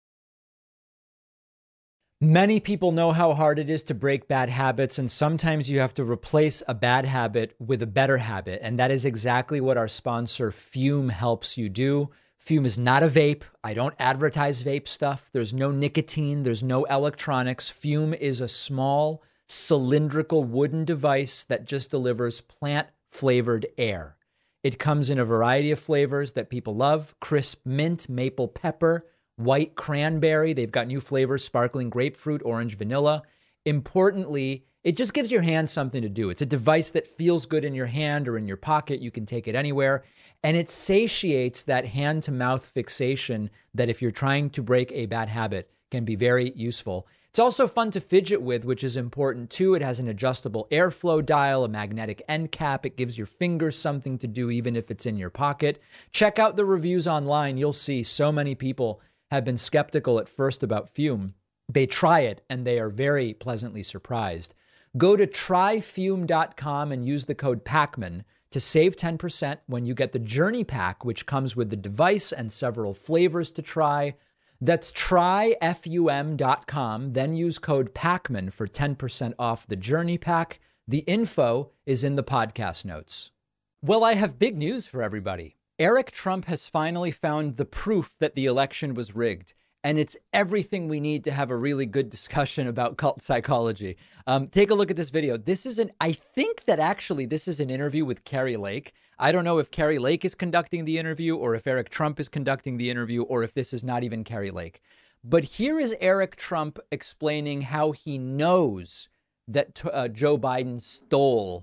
Many people know how hard it is to break bad habits, and sometimes you have to replace a bad habit with a better habit. And that is exactly what our sponsor Fume helps you do. Fume is not a vape. I don't advertise vape stuff. There's no nicotine. There's no electronics. Fume is a small cylindrical wooden device that just delivers plant-flavored air. It comes in a variety of flavors that people love: crisp mint, maple pepper, white cranberry. They've got new flavors: sparkling grapefruit, orange vanilla. Importantly, it just gives your hand something to do. It's a device that feels good in your hand or in your pocket. You can take it anywhere. And it satiates that hand-to-mouth fixation that, if you're trying to break a bad habit, can be very useful. It's also fun to fidget with, which is important too. It has an adjustable airflow dial, a magnetic end cap. It gives your fingers something to do even if it's in your pocket. Check out the reviews online. You'll see so many people have been skeptical at first about Fume. They try it and they are very pleasantly surprised. Go to tryfume.com and use the code PACMAN to save 10% when you get the Journey Pack, which comes with the device and several flavors to try. That's tryfum.com. Then use code PACMAN for 10% off the Journey Pack. The info is in the podcast notes. Well, I have big news for everybody. Eric Trump has finally found the proof that the election was rigged. And it's everything we need to have a really good discussion about cult psychology. Take a look at this video. I think that actually this is an interview with Kari Lake. I don't know if Kari Lake is conducting the interview or if Eric Trump is conducting the interview or if this is not even Kari Lake. But here is Eric Trump explaining how he knows that Joe Biden stole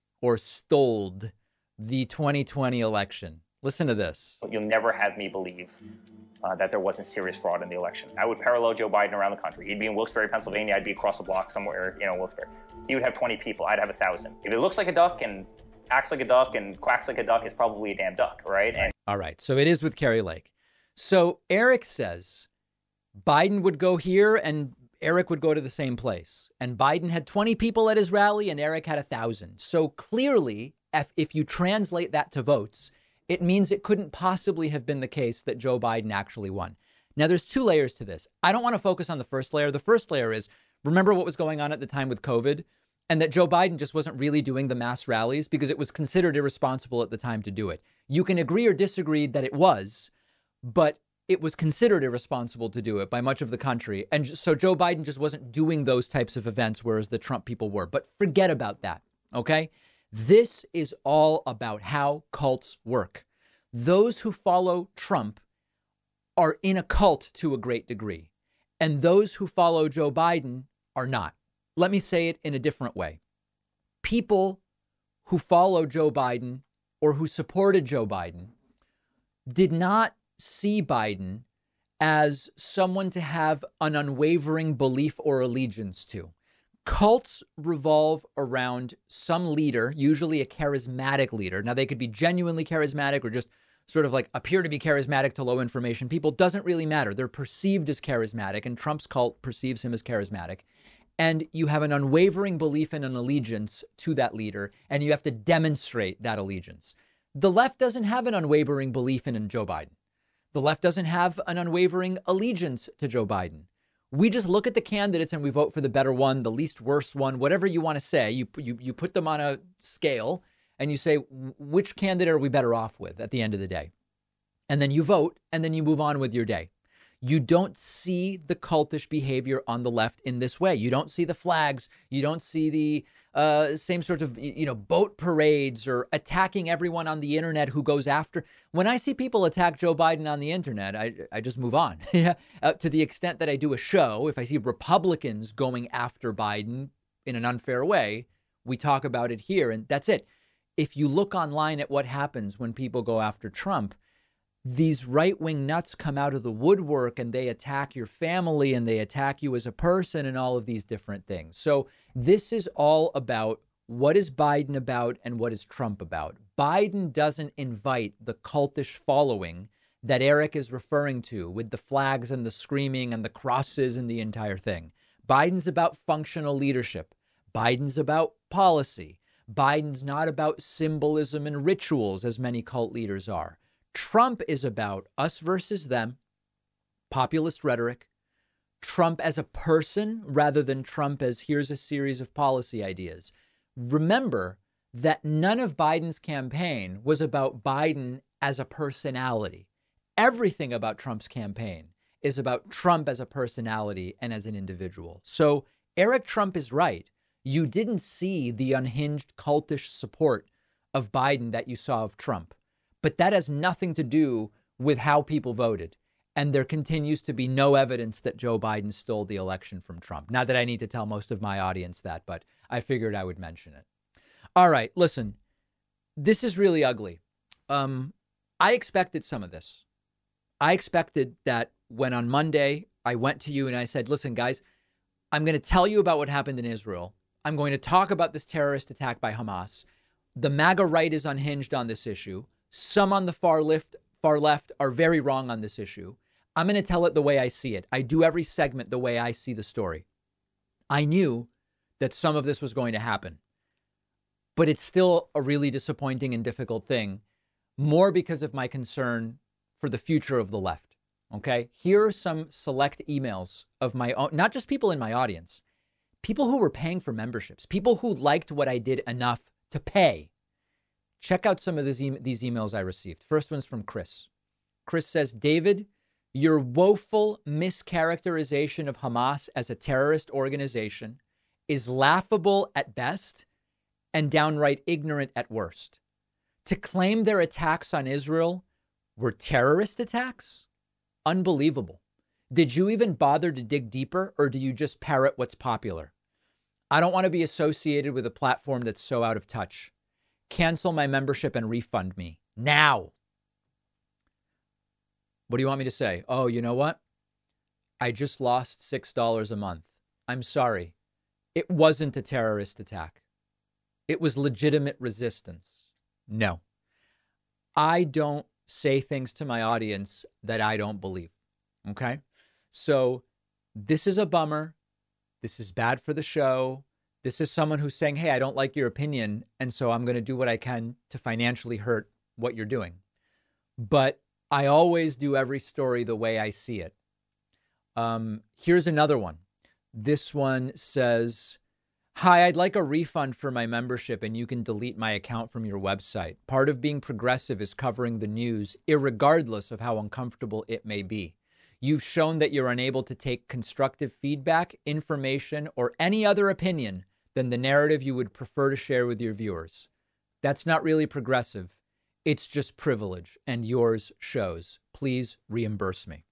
the 2020 election. Listen to this. You'll never have me believe that there wasn't serious fraud in the election. I would parallel Joe Biden around the country. He'd be in Wilkes-Barre, Pennsylvania. I'd be across the block somewhere, Wilkes-Barre. he would have 20 people. I'd have 1,000. If it looks like a duck and acts like a duck and quacks like a duck, it's probably a damn duck, right? And all right. So it is with Kari Lake. So Eric says Biden would go here and Eric would go to the same place. And Biden had 20 people at his rally and Eric had 1,000. So clearly, if you translate that to votes, it means it couldn't possibly have been the case that Joe Biden actually won. Now, there's two layers to this. I don't want to focus on the first layer. The first layer is, remember what was going on at the time with COVID and that Joe Biden just wasn't really doing the mass rallies because it was considered irresponsible at the time to do it. You can agree or disagree that it was, but it was considered irresponsible to do it by much of the country. And so Joe Biden just wasn't doing those types of events, whereas the Trump people were. But forget about that, okay? This is all about how cults work. Those who follow Trump are in a cult to a great degree, and those who follow Joe Biden are not. Let me say it in a different way. People who follow Joe Biden or who supported Joe Biden did not see Biden as someone to have an unwavering belief or allegiance to. Cults revolve around some leader, usually a charismatic leader. Now, they could be genuinely charismatic or just sort of like appear to be charismatic to low information people. Doesn't really matter. They're perceived as charismatic, and Trump's cult perceives him as charismatic. And you have an unwavering belief and an allegiance to that leader, and you have to demonstrate that allegiance. The left doesn't have an unwavering belief in Joe Biden. The left doesn't have an unwavering allegiance to Joe Biden. We just look at the candidates and we vote for the better one, the least worst one, whatever you want to say. You put them on a scale and you say, which candidate are we better off with at the end of the day? And then you vote and then you move on with your day. You don't see the cultish behavior on the left in this way. You don't see the flags. You don't see the same sort of, boat parades or attacking everyone on the internet who goes after. When I see people attack Joe Biden on the internet, I just move on. To the extent that I do a show, if I see Republicans going after Biden in an unfair way, we talk about it here and that's it. If you look online at what happens when people go after Trump, these right-wing nuts come out of the woodwork and they attack your family and they attack you as a person and all of these different things. So this is all about what is Biden about and what is Trump about. Biden doesn't invite the cultish following that Eric is referring to with the flags and the screaming and the crosses and the entire thing. Biden's about functional leadership. Biden's about policy. Biden's not about symbolism and rituals as many cult leaders are. Trump is about us versus them, populist rhetoric, Trump as a person rather than Trump as here's a series of policy ideas. Remember that none of Biden's campaign was about Biden as a personality. Everything about Trump's campaign is about Trump as a personality and as an individual. So Eric Trump is right. You didn't see the unhinged cultish support of Biden that you saw of Trump. But that has nothing to do with how people voted. And there continues to be no evidence that Joe Biden stole the election from Trump. Not that I need to tell most of my audience that, but I figured I would mention it. All right, listen, this is really ugly. I expected some of this. I expected that when on Monday I went to you and I said, listen, guys, I'm going to tell you about what happened in Israel. I'm going to talk about this terrorist attack by Hamas. The MAGA right is unhinged on this issue. Some on the far left are very wrong on this issue. I'm going to tell it the way I see it. I do every segment the way I see the story. I knew that some of this was going to happen, but it's still a really disappointing and difficult thing, more because of my concern for the future of the left. Okay, here are some select emails of my own, not just people in my audience, people who were paying for memberships, people who liked what I did enough to pay. Check out some of these emails I received. First one's from Chris. Chris says, David, your woeful mischaracterization of Hamas as a terrorist organization is laughable at best and downright ignorant at worst. To claim their attacks on Israel were terrorist attacks? Unbelievable. Did you even bother to dig deeper, or do you just parrot what's popular? I don't want to be associated with a platform that's so out of touch. Cancel my membership and refund me now. What do you want me to say? Oh, you know what? I just lost $6 a month. I'm sorry. It wasn't a terrorist attack. It was legitimate resistance. No. I don't say things to my audience that I don't believe. Okay? So this is a bummer. This is bad for the show. This is someone who's saying, hey, I don't like your opinion, and so I'm going to do what I can to financially hurt what you're doing. But I always do every story the way I see it. Here's another one. This one says, hi, I'd like a refund for my membership and you can delete my account from your website. Part of being progressive is covering the news, irregardless of how uncomfortable it may be. You've shown that you're unable to take constructive feedback, information, or any other opinion than the narrative you would prefer to share with your viewers. That's not really progressive. It's just privilege, and yours shows. Please reimburse me.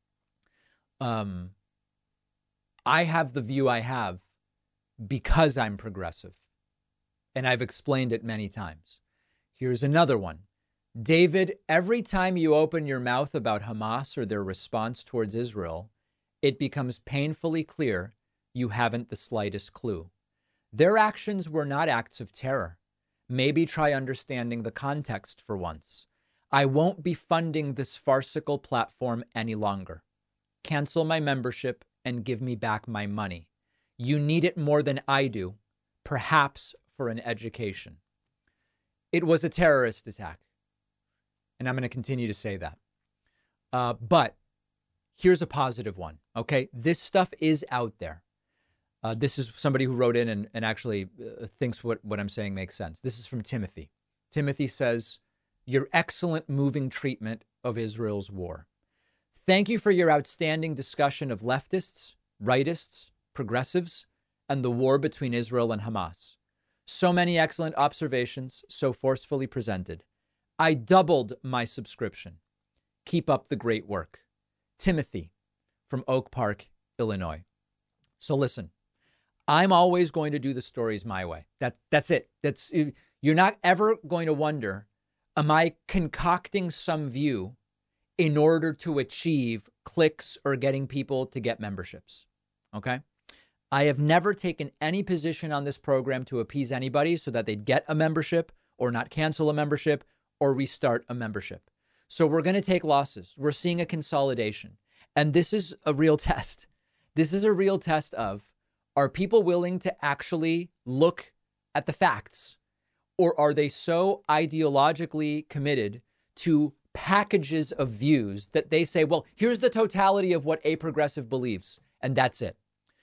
I have the view I have because I'm progressive, and I've explained it many times. Here's another one. David, every time you open your mouth about Hamas or their response towards Israel, it becomes painfully clear you haven't the slightest clue. Their actions were not acts of terror. Maybe try understanding the context for once. I won't be funding this farcical platform any longer. Cancel my membership and give me back my money. You need it more than I do, perhaps for an education. It was a terrorist attack, and I'm going to continue to say that. But here's a positive one, okay? This stuff is out there. This is somebody who wrote in and actually thinks what I'm saying makes sense. This is from Timothy. Timothy says, your excellent moving treatment of Israel's war. Thank you for your outstanding discussion of leftists, rightists, progressives, and the war between Israel and Hamas. So many excellent observations, so forcefully presented. I doubled my subscription. Keep up the great work. Timothy from Oak Park, Illinois. So listen, I'm always going to do the stories my way. That's it. You're not ever going to wonder, am I concocting some view in order to achieve clicks or getting people to get memberships? Okay. I have never taken any position on this program to appease anybody so that they'd get a membership or not cancel a membership or restart a membership. So we're going to take losses. We're seeing a consolidation. And this is a real test. This is a real test of, are people willing to actually look at the facts, or are they so ideologically committed to packages of views that they say, well, here's the totality of what a progressive believes, and that's it.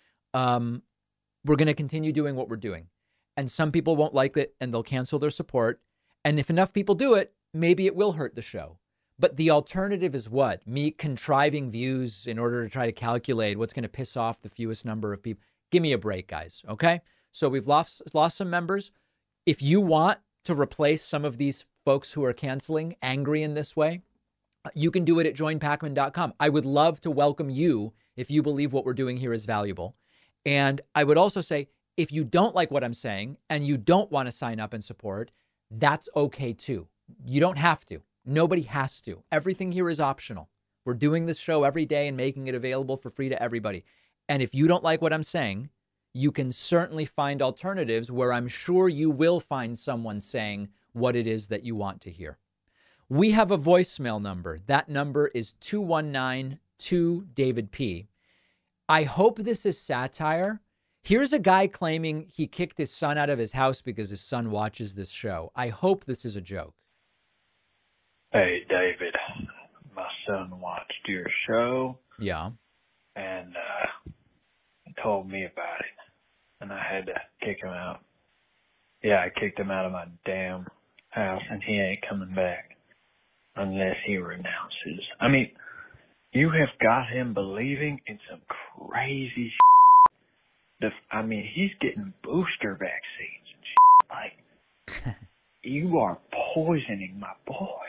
We're going to continue doing what we're doing. And some people won't like it and they'll cancel their support. And if enough people do it, maybe it will hurt the show. But the alternative is what? Me contriving views in order to try to calculate what's going to piss off the fewest number of people. Give me a break, guys. Okay. So we've lost some members. If you want to replace some of these folks who are canceling, angry in this way, you can do it at joinpacman.com. I would love to welcome you if you believe what we're doing here is valuable. And I would also say, if you don't like what I'm saying and you don't want to sign up and support, that's okay too. You don't have to. Nobody has to. Everything here is optional. We're doing this show every day and making it available for free to everybody. And if you don't like what I'm saying, you can certainly find alternatives where I'm sure you will find someone saying what it is that you want to hear. We have a voicemail number. That number is 219-2-DAVID-P. I hope this is satire. Here's a guy claiming he kicked his son out of his house because his son watches this show. I hope this is a joke. Hey, David. My son watched your show. Yeah. And told me about it. And I had to kick him out. Yeah, I kicked him out of my damn house, and he ain't coming back unless he renounces. I mean, you have got him believing in some crazy shit. I mean, he's getting booster vaccines and shit. Like, you are poisoning my boy.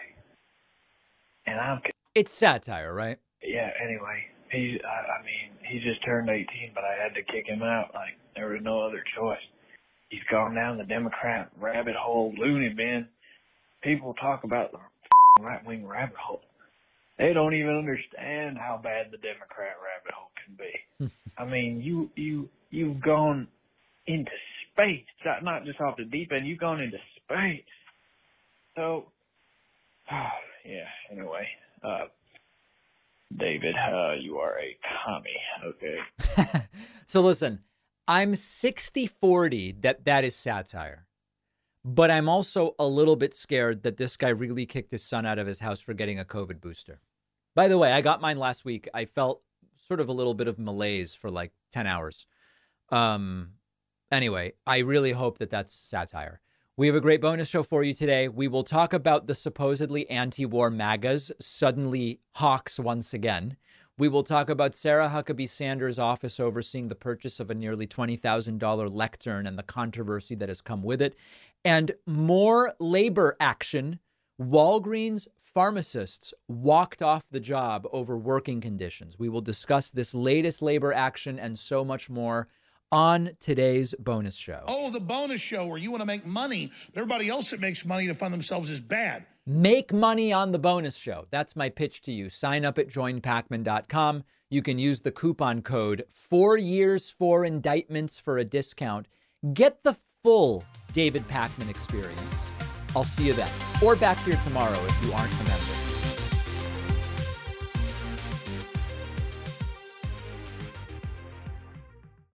And I'm... It's satire, right? Yeah, anyway. He just turned 18, but I had to kick him out. Like, there was no other choice. He's gone down the Democrat rabbit hole, loony bin. People talk about the right-wing rabbit hole. They don't even understand how bad the Democrat rabbit hole can be. I mean, you've gone into space, not just off the deep end. You've gone into space. So, yeah. Anyway, David, you are a commie. Okay. So listen, I'm 60-40 that is satire. But I'm also a little bit scared that this guy really kicked his son out of his house for getting a COVID booster. By the way, I got mine last week. I felt sort of a little bit of malaise for like 10 hours. Anyway, I really hope that that's satire. We have a great bonus show for you today. We will talk about the supposedly anti-war MAGAs, suddenly hawks once again. We will talk about Sarah Huckabee Sanders' office overseeing the purchase of a nearly $20,000 lectern and the controversy that has come with it. And more labor action. Walgreens pharmacists walked off the job over working conditions. We will discuss this latest labor action and so much more on today's bonus show. Oh, the bonus show where you want to make money, but everybody else that makes money to fund themselves is bad. Make money on the bonus show. That's my pitch to you. Sign up at joinpacman.com. You can use the coupon code 4 years 4 indictments for a discount. Get the full David Pakman experience. I'll see you then. Or back here tomorrow if you aren't a member.